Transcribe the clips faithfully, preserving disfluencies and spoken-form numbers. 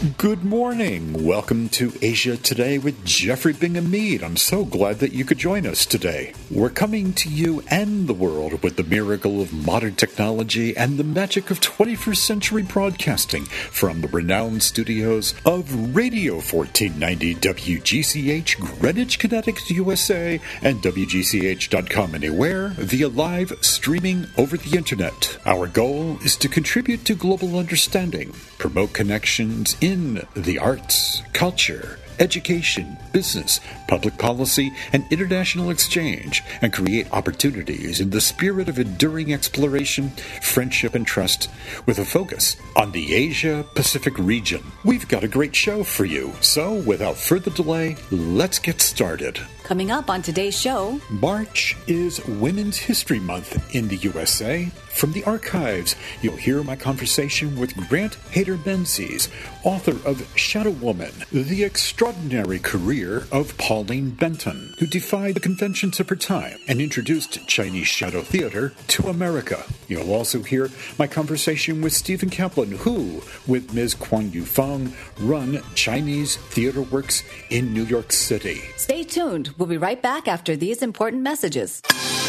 Good morning. Welcome to Asia Today with Jeffrey Bingham Mead. I'm so glad that you could join us today. We're coming to you and the world with the miracle of modern technology and the magic of twenty-first century broadcasting from the renowned studios of Radio fourteen ninety W G C H, Greenwich, Connecticut, U S A, and W G C H dot com anywhere via live streaming over the internet. Our goal is to contribute to global understanding, promote connections in the arts, culture, education, business, public policy, and international exchange, and create opportunities in the spirit of enduring exploration, friendship, and trust, with a focus on the Asia-Pacific region. We've got a great show for you, so without further delay, let's get started. Coming up on today's show, March is Women's History Month in the U S A. From the archives, you'll hear my conversation with Grant Hayter-Menzies, author of Shadow Woman, the extraordinary career of Pauline Benton, who defied the conventions of her time and introduced Chinese shadow theater to America. You'll also hear my conversation with Stephen Kaplan, who, with Miz Kwang Yu Fong, run Chinese Theater Works in New York City. Stay tuned. We'll be right back after these important messages.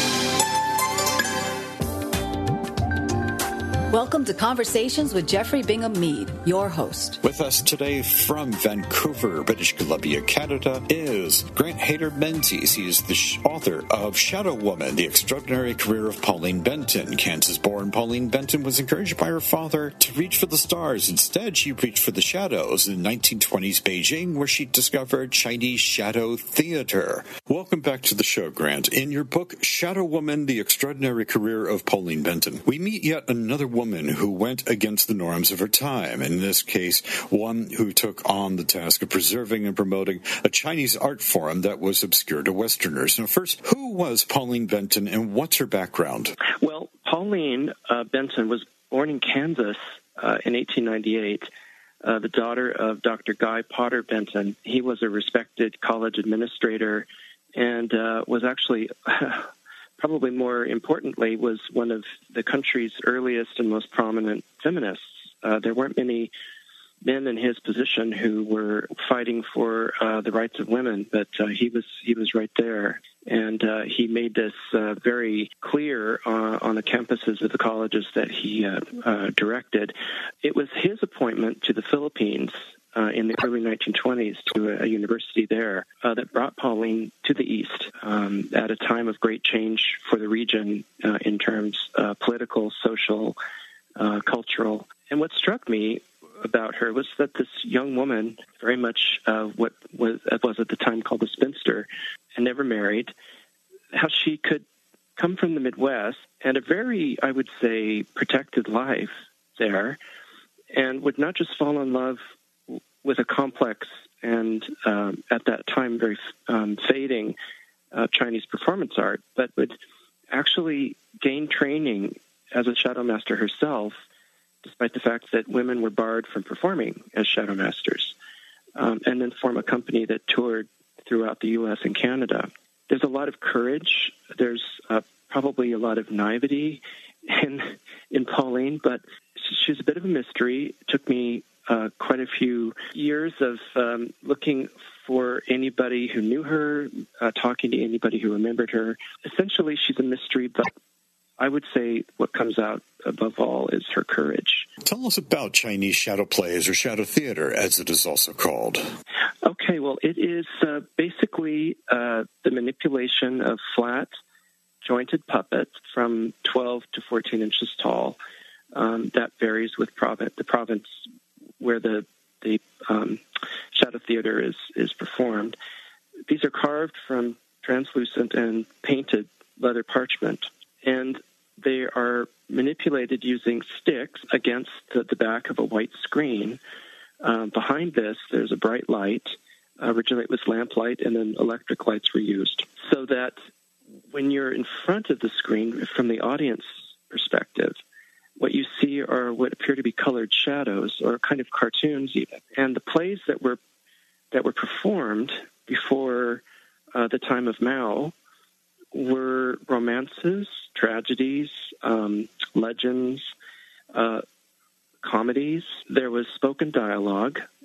Welcome to Conversations with Jeffrey Bingham Mead, your host. With us today from Vancouver, British Columbia, Canada, is Grant Hayter-Menzies. He is the sh- author of Shadow Woman, the extraordinary career of Pauline Benton. Kansas-born Pauline Benton was encouraged by her father to reach for the stars. Instead, she reached for the shadows in nineteen twenties Beijing, where she discovered Chinese shadow theater. Welcome back to the show, Grant. In your book, Shadow Woman, the extraordinary career of Pauline Benton, we meet yet another woman who went against the norms of her time. In this case, one who took on the task of preserving and promoting a Chinese art form that was obscure to Westerners. Now, first, who was Pauline Benton and what's her background? Well, Pauline uh, Benton was born in Kansas uh, in eighteen ninety-eight, uh, the daughter of Doctor Guy Potter Benton. He was a respected college administrator and uh, was actually... probably more importantly, was one of the country's earliest and most prominent feminists. Uh, there weren't many men in his position who were fighting for uh, the rights of women, but uh, he was he was right there. And uh, he made this uh, very clear uh, on the campuses of the colleges that he uh, uh, directed. It was his appointment to the Philippines Uh, in the early nineteen twenties to a, a university there uh, that brought Pauline to the East um, at a time of great change for the region uh, in terms uh, political, social, uh, cultural. And what struck me about her was that this young woman, very much uh, what was, was at the time called a spinster, and never married, how she could come from the Midwest and a very, I would say, protected life there, and would not just fall in love with a complex and, um, at that time, very um, fading uh, Chinese performance art, but would actually gain training as a shadow master herself, despite the fact that women were barred from performing as shadow masters, um, and then form a company that toured throughout the U S and Canada. There's a lot of courage. There's uh, probably a lot of naivety in, in Pauline, but she's a bit of a mystery. It took me Uh, quite a few years of um, looking for anybody who knew her, uh, talking to anybody who remembered her. Essentially, she's a mystery, but I would say what comes out above all is her courage. Tell us about Chinese shadow plays, or shadow theater, as it is also called. Okay, well, it is uh, basically uh, the manipulation of flat, jointed puppets from twelve to fourteen inches tall. Um, that varies with province, the province where the the um, shadow theater is, is performed. These are carved from translucent and painted leather parchment, and they are manipulated using sticks against the, the back of a white screen. Um, behind this, there's a bright light. Uh, originally, it was lamplight, and then electric lights were used, so that when you're in front of the screen, from the audience perspective, what you see are what appear to be colored shadows, or kind of cartoons even. And the plays that were that were performed before uh, the time of Mao were romances, tragedies, um, legends, uh, comedies. There was spoken dialogue,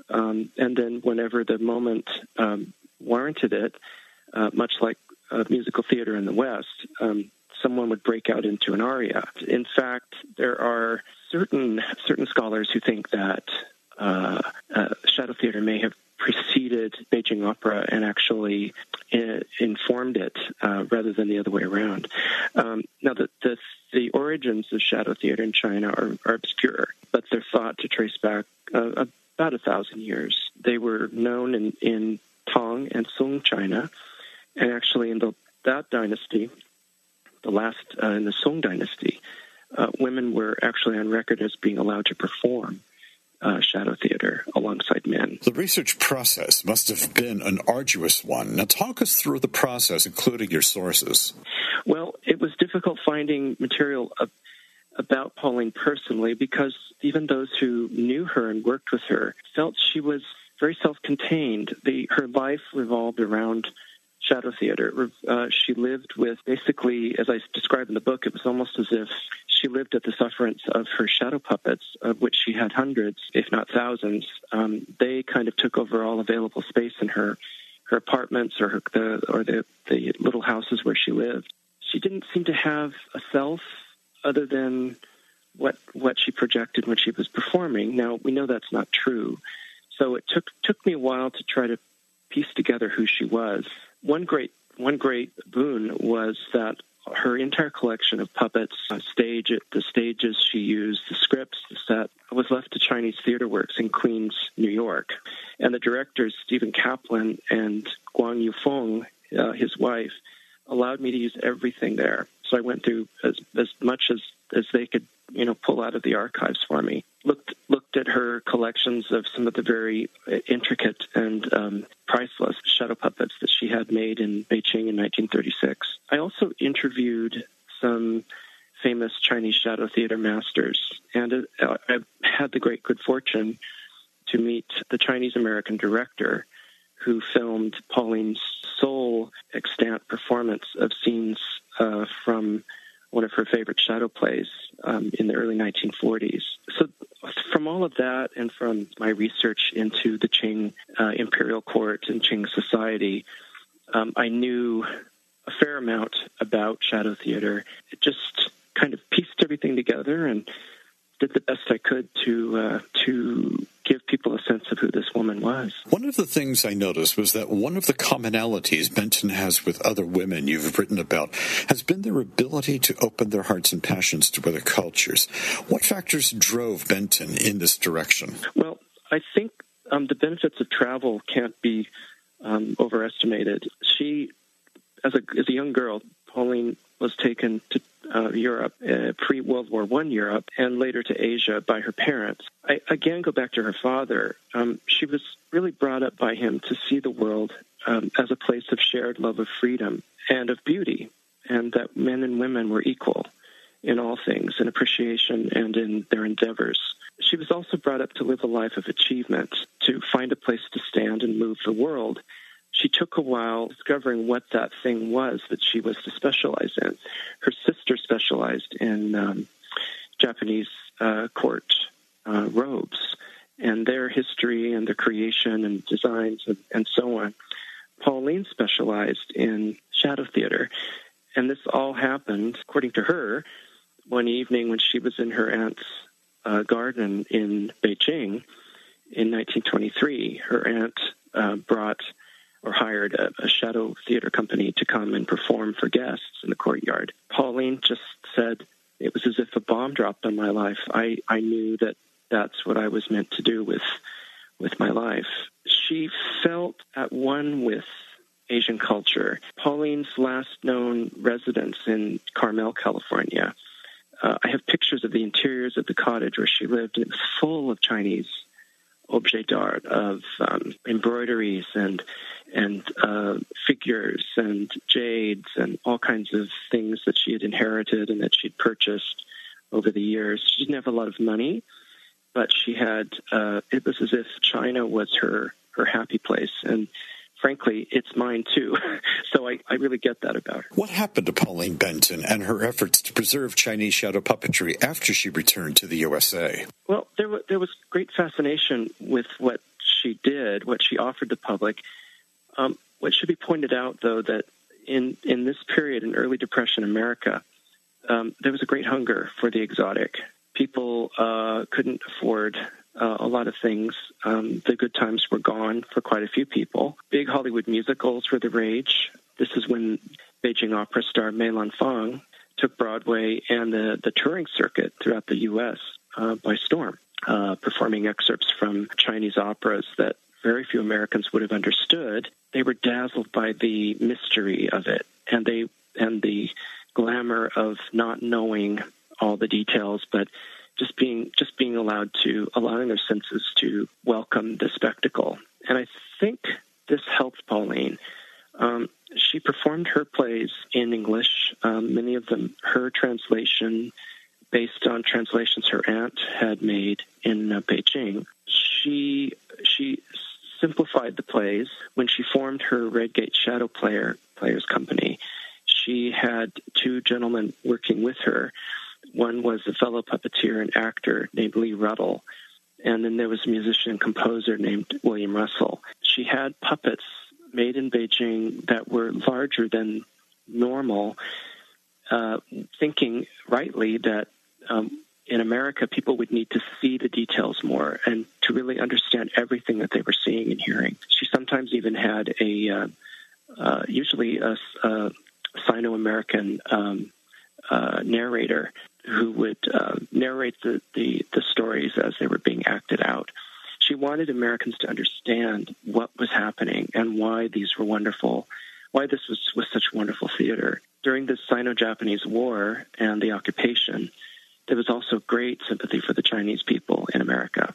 Um, and then whenever the moment um, warranted it, uh, much like uh, musical theater in the West, um, someone would break out into an aria. In fact, there are certain certain scholars who think that uh, uh, shadow theater may have preceded Beijing opera and actually uh, informed it uh, rather than the other way around. Um, now, the, the the origins of shadow theater in China are, are obscure, but they're thought to trace back uh, about a thousand years. They were known in, in Tang and Song China, and actually in the, that dynasty, the last uh, in the Song dynasty, uh, women were actually on record as being allowed to perform Uh, shadow theater alongside men. The research process must have been an arduous one. Now talk us through the process, including your sources. Well, it was difficult finding material of, about Pauline personally because even those who knew her and worked with her felt she was very self-contained. The, her life revolved around shadow theater. Uh, she lived with basically, as I described in the book, it was almost as if she lived at the sufferance of her shadow puppets, of which she had hundreds, if not thousands. Um, they kind of took over all available space in her her apartments or her, the or the, the little houses where she lived. She didn't seem to have a self other than what what she projected when she was performing. Now, we know that's not true. So it took took me a while to try to piece together who she was. One great one great boon was that her entire collection of puppets, uh, stage, the stages she used, the scripts, the set, was left to Chinese Theater Works in Queens, New York. And the directors, Stephen Kaplan and Guang Yufeng, uh, his wife, allowed me to use everything there. So I went through as, as much as, as they could, you know, pull out of the archives for me. Looked looked at her collections of some of the very intricate and um, priceless shadow puppets that she had made in Beijing in nineteen thirty-six. I also interviewed some famous Chinese shadow theater masters, and uh, I had the great good fortune to meet the Chinese-American director who filmed Pauline's sole extant performance of scenes uh, from one of her favorite shadow plays um, in the early nineteen forties. So from all of that and from my research into the Qing uh, imperial court and Qing society, um, I knew a fair amount about shadow theater. It just kind of pieced everything together and did the best I could to uh, to give people a sense of who this woman was. One of the things I noticed was that one of the commonalities Benton has with other women you've written about has been their ability to open their hearts and passions to other cultures. What factors drove Benton in this direction? Well, I think um, the benefits of travel can't be um, overestimated. She, as a, as a young girl, Pauline was taken to uh, Europe, uh, pre-World War One Europe, and later to Asia by her parents. I again go back to her father. Um, she was really brought up by him to see the world um, as a place of shared love of freedom and of beauty, and that men and women were equal in all things, in appreciation and in their endeavors. She was also brought up to live a life of achievement, to find a place to stand and move the world. She took a while discovering what that thing was that she was to specialize in. Her sister specialized in um, Japanese uh, court uh, robes and their history and their creation and designs and, and so on. Pauline specialized in shadow theater. And this all happened, according to her, one evening when she was in her aunt's uh, garden in Beijing in nineteen twenty-three. Her aunt uh, brought or hired a, a shadow theater company to come and perform for guests in the courtyard. Pauline just said, it was as if a bomb dropped on my life. I, I knew that that's what I was meant to do with with my life. She felt at one with Asian culture. Pauline's last known residence in Carmel, California. Uh, I have pictures of the interiors of the cottage where she lived, and it was full of Chinese objets d'art, of um, embroideries and and uh, figures and jades and all kinds of things that she had inherited and that she'd purchased over the years. She didn't have a lot of money, but she had, uh, it was as if China was her, her happy place. And frankly, it's mine too. So I, I really get that about her. What happened to Pauline Benton and her efforts to preserve Chinese shadow puppetry after she returned to the U S A? Well, there was, there was great fascination with what she did, what she offered the public. Um, what should be pointed out, though, that in, in this period in early Depression America, um, there was a great hunger for the exotic. People uh, couldn't afford uh, a lot of things. Um, the good times were gone for quite a few people. Big Hollywood musicals were the rage. This is when Beijing opera star Mei Lanfang took Broadway and the, the touring circuit throughout the U S uh, by storm, uh, performing excerpts from Chinese operas that very few Americans would have understood. They were dazzled by the mystery of it and they and the glamour of not knowing all the details, but just being just being allowed to allowing their senses to welcome the spectacle. And I think this helped Pauline. Um, she performed her plays in English, um, many of them her translation, based on translations her aunt had made in uh, Beijing. She she simplified the plays. When she formed her Redgate Shadow Player Players Company, she had two gentlemen working with her. One was a fellow puppeteer and actor named Lee Ruddle, and then there was a musician and composer named William Russell. She had puppets made in Beijing that were larger than normal, uh, thinking rightly that um, in America people would need to see the details more and to really understand everything that they were seeing and hearing. She sometimes even had a, uh, uh, usually a, a Sino-American um, uh, narrator who would uh, narrate the, the, the stories as they were being acted out. She wanted Americans to understand what was happening and why these were wonderful, why this was, was such wonderful theater. During the Sino-Japanese War and the occupation, there was also great sympathy for the Chinese people in America.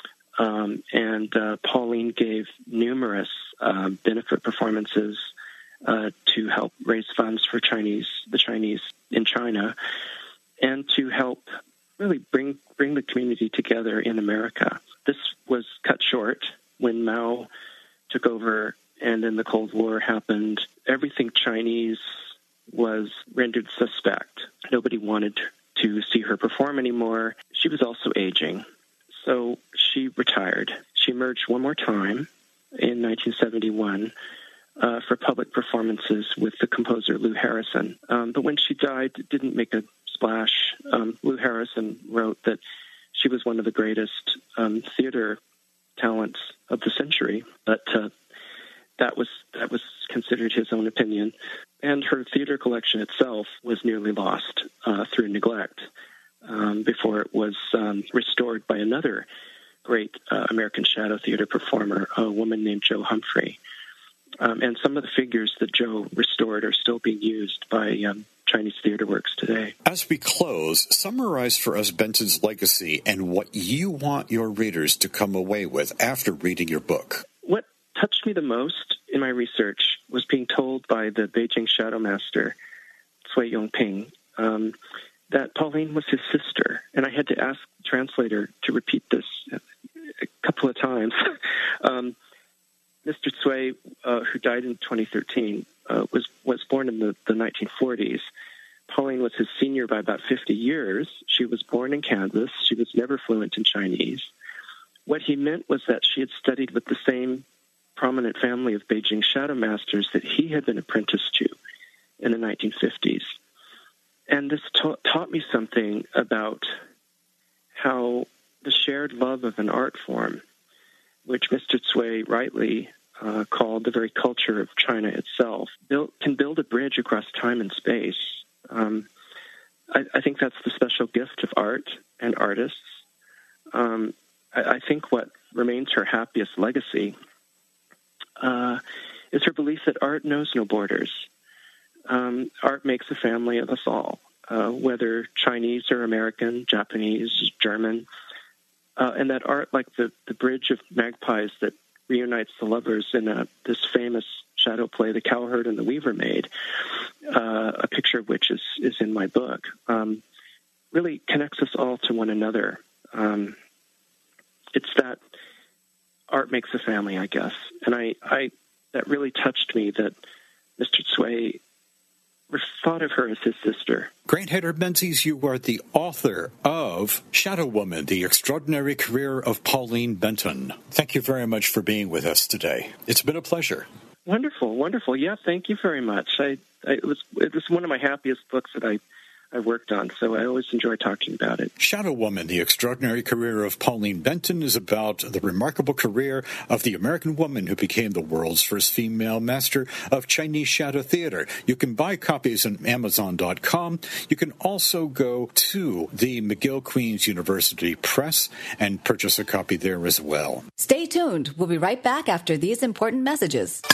Um, and uh, Pauline gave numerous uh, benefit performances uh, to help raise funds for Chinese, the Chinese in China, and to help really bring bring the community together in America. This was cut short when Mao took over and then the Cold War happened. Everything Chinese was rendered suspect. Nobody wanted to see her perform anymore. She was also aging, so she retired. She emerged one more time in nineteen seventy-one uh, for public performances with the composer Lou Harrison. Um, but when she died, it didn't make a splash. Um, Lou Harrison wrote that she was one of the greatest um, theater talents of the century, but uh, that was that was considered his own opinion. And her theater collection itself was nearly lost uh, through neglect um, before it was um, restored by another great uh, American shadow theater performer, a woman named Jo Humphrey. Um, and some of the figures that Jo restored are still being used by um, Chinese theater works today. As we close, summarize for us Benson's legacy and what you want your readers to come away with after reading your book. What touched me the most in my research was being told by the Beijing shadow master, Cui Yongping, um, that Pauline was his sister. And I had to ask the translator to repeat this a couple of times. um, Mister Cui, uh, who died in twenty thirteen, uh, was, was born in the, the nineteen forties. Pauline was his senior by about fifty years. She was born in Kansas. She was never fluent in Chinese. What he meant was that she had studied with the same prominent family of Beijing shadow masters that he had been apprenticed to in the nineteen fifties. And this ta- taught me something about how the shared love of an art form, which Mister Cui rightly uh, called the very culture of China itself, built, can build a bridge across time and space. Um, I, I think that's the special gift of art and artists. Um, I, I think what remains her happiest legacy uh, is her belief that art knows no borders. Um, art makes a family of us all, uh, whether Chinese or American, Japanese, German, uh, and that art, like the, the bridge of magpies that reunites the lovers in a, this famous shadow play, The Cowherd and the Weaver made, uh, a picture of which is, is in my book, um, really connects us all to one another. Um, it's that art makes a family, I guess. And I, I that really touched me that Mister Cui never thought of her as his sister. Grant Hayter Menzies, you are the author of Shadow Woman, The Extraordinary Career of Pauline Benton. Thank you very much for being with us today. It's been a pleasure. Wonderful, wonderful. Yeah, thank you very much. I, I it was it was one of my happiest books that I I worked on, so I always enjoy talking about it. Shadow Woman, The Extraordinary Career of Pauline Benton is about the remarkable career of the American woman who became the world's first female master of Chinese shadow theater. You can buy copies on Amazon dot com. You can also go to the McGill Queen's University Press and purchase a copy there as well. Stay tuned. We'll be right back after these important messages.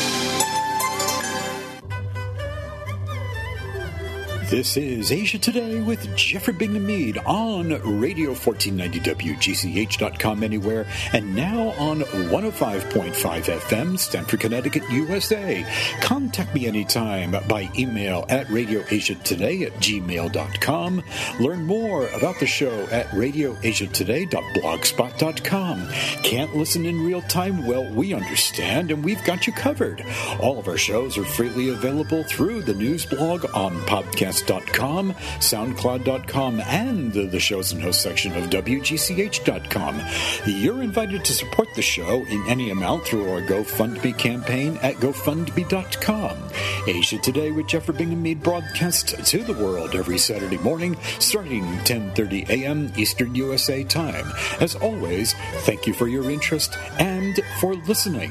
This is Asia Today with Jeffrey Bingham Mead on Radio fourteen ninety W G C H dot com anywhere, and now on one oh five point five F M, Stamford, Connecticut, U S A. Contact me anytime by email at radioasiatoday at gmail dot com. Learn more about the show at radioasiatoday dot blogspot dot com. Can't listen in real time? Well, we understand, and we've got you covered. All of our shows are freely available through the news blog on podcast dot com, soundcloud dot com, and the shows and hosts section of W G C H dot com. You're invited to support the show in any amount through our GoFundMe campaign at GoFundMe dot com. Asia Today with Jeffrey Bingham Mead broadcasts to the world every Saturday morning starting ten thirty a.m. Eastern U S A time. As always, thank you for your interest and for listening.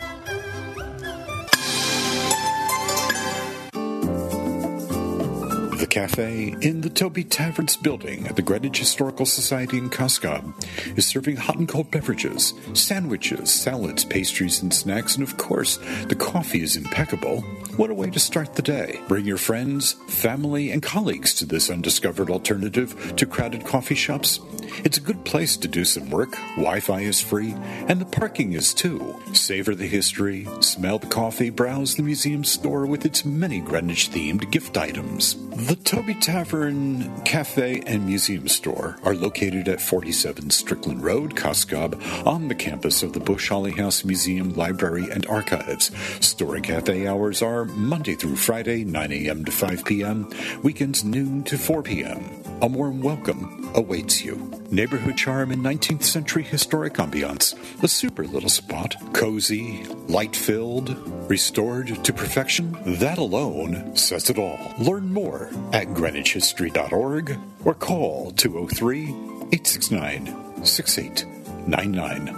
The cafe in the Toby Taverns building at the Greenwich Historical Society in Cascade is serving hot and cold beverages, sandwiches, salads, pastries, and snacks, and of course, the coffee is impeccable. What a way to start the day. Bring your friends, family, and colleagues to this undiscovered alternative to crowded coffee shops. It's a good place to do some work, Wi-Fi is free, and the parking is too. Savor the history, smell the coffee, browse the museum store with its many Greenwich-themed gift items. The Toby Tavern Cafe and Museum Store are located at forty-seven Strickland Road, Cascade, on the campus of the Bush Holly House Museum, Library, and Archives. Store and cafe hours are Monday through Friday, nine a.m. to five p.m., weekends noon to four p.m. A warm welcome awaits you. Neighborhood charm and nineteenth century historic ambiance. A super little spot. Cozy, light-filled, restored to perfection. That alone says it all. Learn more at greenwich history dot org or call two oh three, eight six nine, six eight nine nine.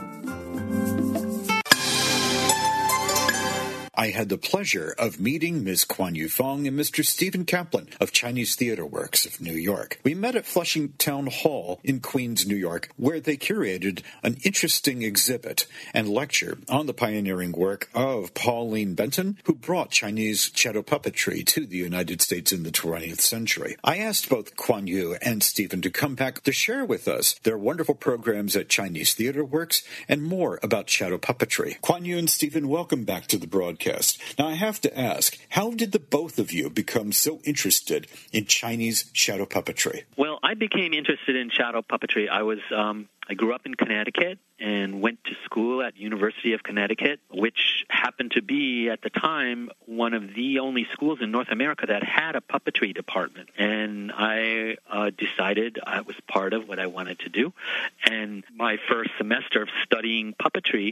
I had the pleasure of meeting Miz Kwan Yu Fong and Mister Stephen Kaplan of Chinese Theater Works of New York. We met at Flushing Town Hall in Queens, New York, where they curated an interesting exhibit and lecture on the pioneering work of Pauline Benton, who brought Chinese shadow puppetry to the United States in the twentieth century. I asked both Kwan Yu and Stephen to come back to share with us their wonderful programs at Chinese Theater Works and more about shadow puppetry. Kwan Yu and Stephen, welcome back to the broadcast. Now, I have to ask, how did the both of you become so interested in Chinese shadow puppetry? Well, I became interested in shadow puppetry. I was um, I grew up in Connecticut and went to school at University of Connecticut, which happened to be, at the time, one of the only schools in North America that had a puppetry department. And I uh, decided I was part of what I wanted to do. And my first semester of studying puppetry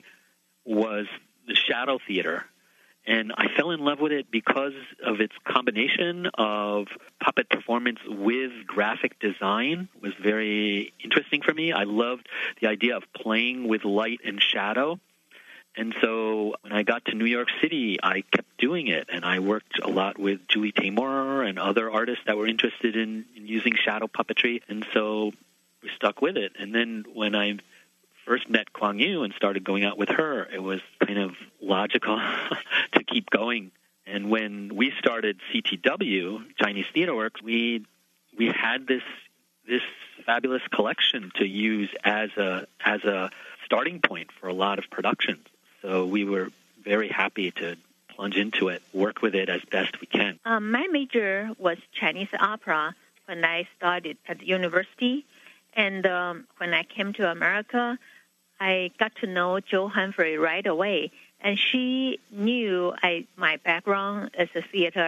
was the shadow theater. And I fell in love with it because of its combination of puppet performance with graphic design. It was very interesting for me. I loved the idea of playing with light and shadow. And so when I got to New York City, I kept doing it. And I worked a lot with Julie Taymor and other artists that were interested in, in using shadow puppetry. And so we stuck with it. And then when I first met Kwan Yu and started going out with her, it was kind of logical to keep going. And when we started C T W, Chinese Theater Works, we we had this this fabulous collection to use as a as a starting point for a lot of productions. So we were very happy to plunge into it, work with it as best we can. Um, my major was Chinese opera when I started at the university. And um, when I came to America, I got to know Jo Humphrey right away. And she knew I, my background as a theater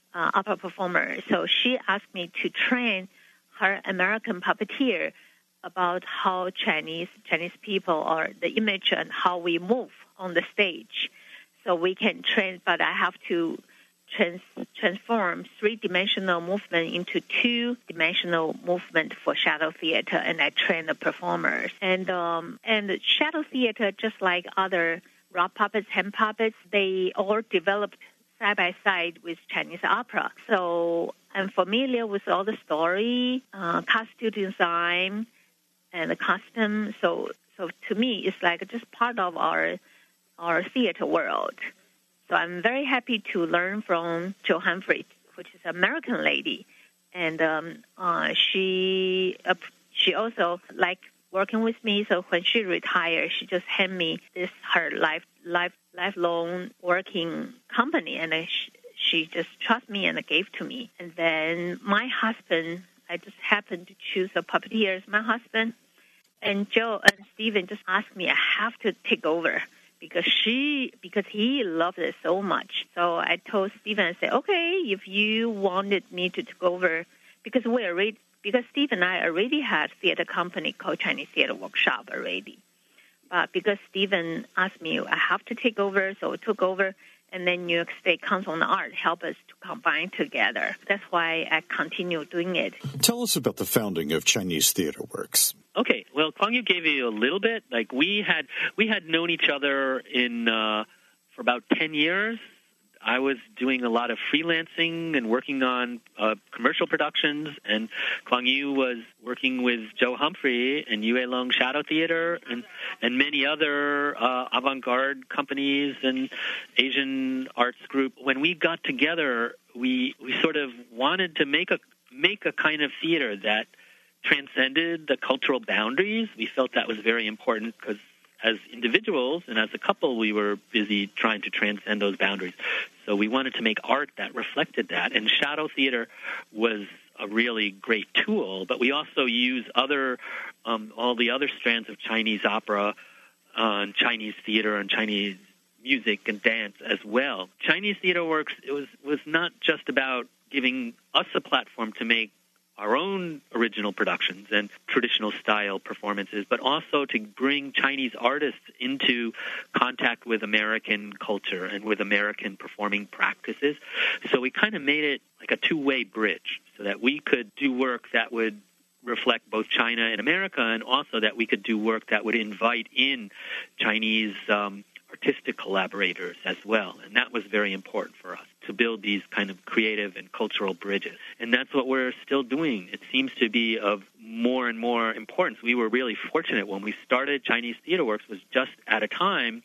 uh, opera performer. So she asked me to train her American puppeteer about how Chinese Chinese people are, the image and how we move on the stage. So we can train, but I have to trans, transform three-dimensional movement into two-dimensional movement for shadow theater, and I train the performers. And um, and shadow theater, just like other rock puppets, hand puppets, they all developed side by side with Chinese opera. So I'm familiar with all the story, uh, costume design, and the costume. So so to me, it's like just part of our our theater world. So I'm very happy to learn from Jo Humphrey, which is an American lady, and um, uh, she uh, she also liked working with me. So when she retired, she just handed me this her life life lifelong working company, and then she, she just trusted me and gave to me. And then my husband, I just happened to choose a puppeteer as my husband, and Joe and Stephen just asked me I have to take over. Because she, because he loved it so much. So I told Stephen, I said, okay, if you wanted me to take over, because we already, because Steve and I already had theater company called Chinese Theater Workshop already. But because Stephen asked me, I have to take over, so I took over. And then New York State Council on the Arts helped us to combine together. That's why I continue doing it. Tell us about the founding of Chinese Theater Works. Okay, well, Kwang Yu gave you a little bit. Like we had, we had known each other in uh, for about ten years. I was doing a lot of freelancing and working on uh, commercial productions, and Kwang Yu was working with Jo Humphrey and Yue Long Shadow Theater and, and many other uh, avant-garde companies and Asian arts group. When we got together, we we sort of wanted to make a make a kind of theater that transcended the cultural boundaries. We felt that was very important because as individuals and as a couple, we were busy trying to transcend those boundaries. So we wanted to make art that reflected that. And shadow theater was a really great tool, but we also use other, um, all the other strands of Chinese opera, uh, and Chinese theater and Chinese music and dance as well. Chinese Theater Works, it was, was not just about giving us a platform to make our own original productions and traditional style performances, but also to bring Chinese artists into contact with American culture and with American performing practices. So we kind of made it like a two-way bridge so that we could do work that would reflect both China and America, and also that we could do work that would invite in Chinese um, artistic collaborators as well. And that was very important for us, to build these kind of creative and cultural bridges. And that's what we're still doing. It seems to be of more and more importance. We were really fortunate when we started Chinese Theater Works was just at a time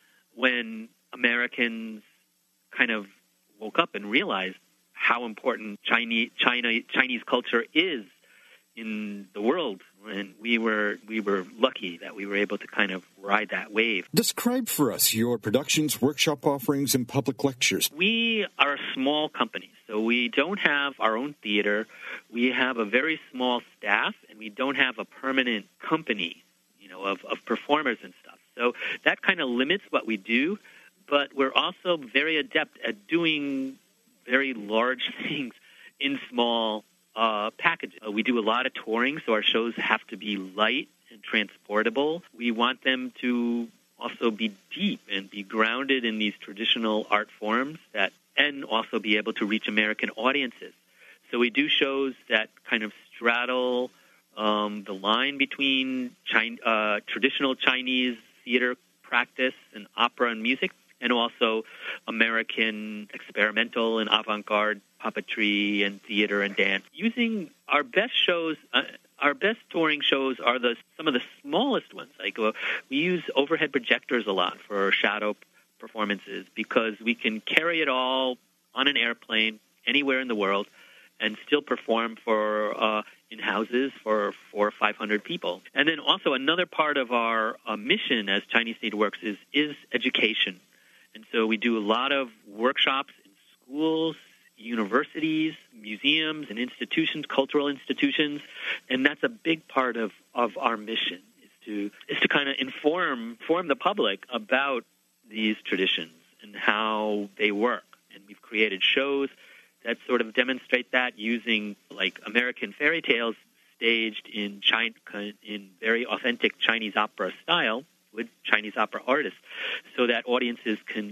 when Americans kind of woke up and realized how important Chinese, China, Chinese culture is in the world, and we were we were lucky that we were able to kind of ride that wave. Describe for us your productions, workshop offerings, and public lectures. We are a small company, so we don't have our own theater. We have a very small staff, and we don't have a permanent company, you know, of, of performers and stuff. So that kind of limits what we do, but we're also very adept at doing very large things in small Uh, packages. Uh, we do a lot of touring, so our shows have to be light and transportable. We want them to also be deep and be grounded in these traditional art forms that, and also be able to reach American audiences. So we do shows that kind of straddle um, the line between China, uh, traditional Chinese theater practice and opera and music, and also American experimental and avant-garde puppetry and theater and dance. Using our best shows, uh, our best touring shows are the some of the smallest ones. Like uh, we use overhead projectors a lot for shadow performances because we can carry it all on an airplane anywhere in the world and still perform for uh, in houses for four or five hundred people. And then also another part of our uh, mission as Chinese Theater Works is is education. And so we do a lot of workshops in schools, universities, museums, and institutions, cultural institutions, and that's a big part of, of our mission is to is to kind of inform inform the public about these traditions and how they work. And we've created shows that sort of demonstrate that using like American fairy tales staged in China, in very authentic Chinese opera style with Chinese opera artists, so that audiences can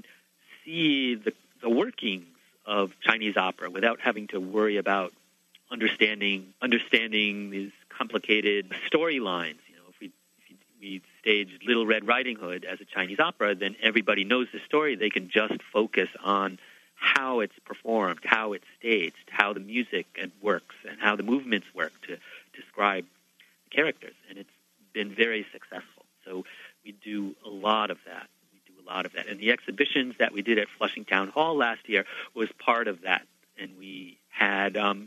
see the, the workings of Chinese opera without having to worry about understanding understanding these complicated storylines. You know, if we if we staged Little Red Riding Hood as a Chinese opera, then everybody knows the story. They can just focus on how it's performed, how it's staged, how the music works, and how the movements work to describe characters. And it's been very successful. So we do a lot of that. We do a lot of that. And the exhibitions that we did at Flushing Town Hall last year was part of that. And we had um,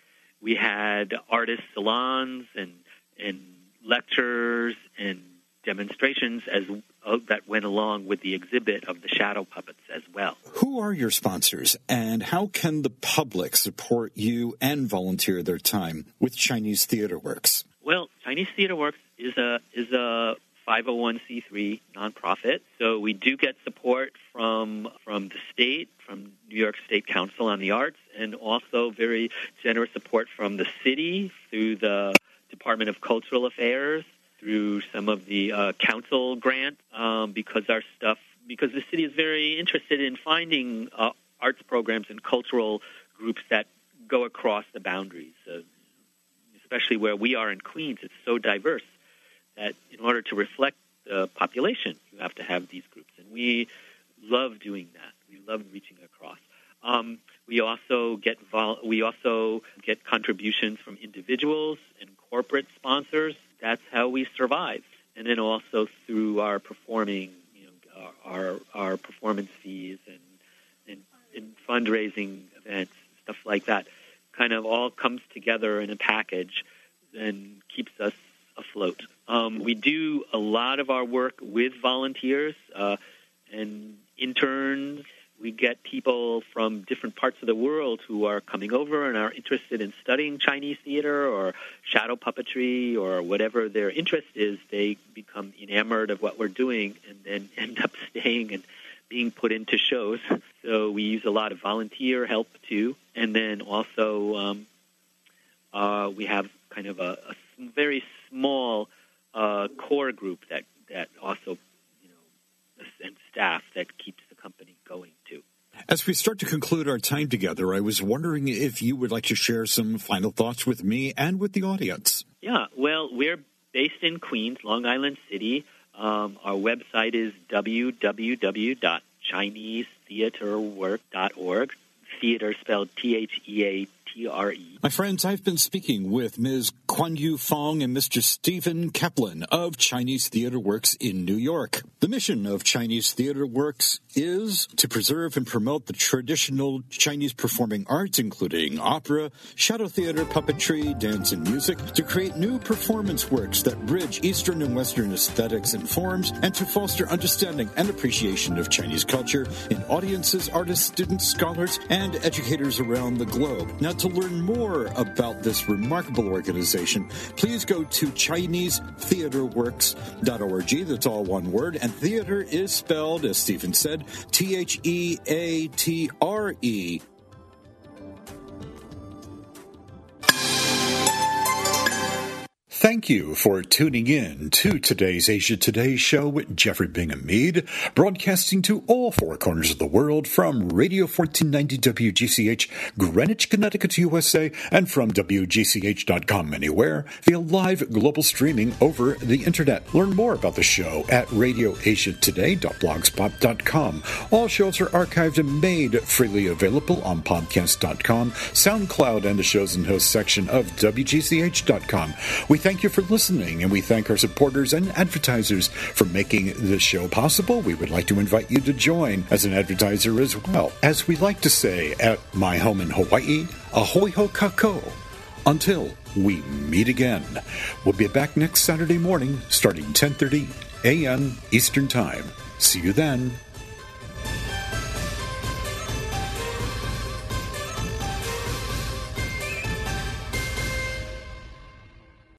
we had artist salons and and lectures and demonstrations as uh, that went along with the exhibit of the shadow puppets as well. Who are your sponsors, and how can the public support you and volunteer their time with Chinese Theater Works? Well, Chinese Theater Works is a is a five oh one c three nonprofit, so we do get support from from the state, from New York State Council on the Arts, and also very generous support from the city through the Department of Cultural Affairs, through some of the uh, council grants, um, because our stuff, because the city is very interested in finding uh, arts programs and cultural groups that go across the boundaries, uh, especially where we are in Queens. It's so diverse that in order to reflect the population, you have to have these groups. And we love doing that. We love reaching across. Um, we also get vol- we also get contributions from individuals and corporate sponsors. That's how we survive. And then also through our performing, you know, our our performance fees and, and, and fundraising events, stuff like that, kind of all comes together in a package and keeps us afloat. Um, we do a lot of our work with volunteers uh, and interns. We get people from different parts of the world who are coming over and are interested in studying Chinese theater or shadow puppetry or whatever their interest is. They become enamored of what we're doing and then end up staying and being put into shows. So we use a lot of volunteer help, too. And then also um, uh, we have kind of a, a very small uh, core group that, that also, you know, and staff that keeps the company going, too. As we start to conclude our time together, I was wondering if you would like to share some final thoughts with me and with the audience. Yeah, well, we're based in Queens, Long Island City. Um, our website is w w w dot chinese theater work dot org. Theater spelled T H E A T R E. My friends, I've been speaking with Miz Kuan Yu Fong and Mister Stephen Kaplan of Chinese Theater Works in New York. The mission of Chinese Theater Works is to preserve and promote the traditional Chinese performing arts, including opera, shadow theater, puppetry, dance, and music, to create new performance works that bridge Eastern and Western aesthetics and forms, and to foster understanding and appreciation of Chinese culture in audiences, artists, students, scholars, and educators around the globe. Now, to learn more about this remarkable organization, please go to chinese theater works dot org. That's all one word. And theater is spelled, as Stephen said, T H E A T R E. Thank you for tuning in to today's Asia Today show with Jeffrey Bingham Mead, broadcasting to all four corners of the world from Radio fourteen ninety W G C H, Greenwich, Connecticut, U S A, and from W G C H dot com anywhere via live global streaming over the internet. Learn more about the show at radio asia today dot blogspot dot com. All shows are archived and made freely available on podcast dot com, SoundCloud, and the shows and hosts section of W G C H dot com. We thank you for listening, and we thank our supporters and advertisers for making this show possible. We would like to invite you to join as an advertiser as well. As we like to say at my home in Hawaii, ahoy ho kako. Until we meet again. We'll be back next Saturday morning starting ten thirty a.m. Eastern Time. See you then.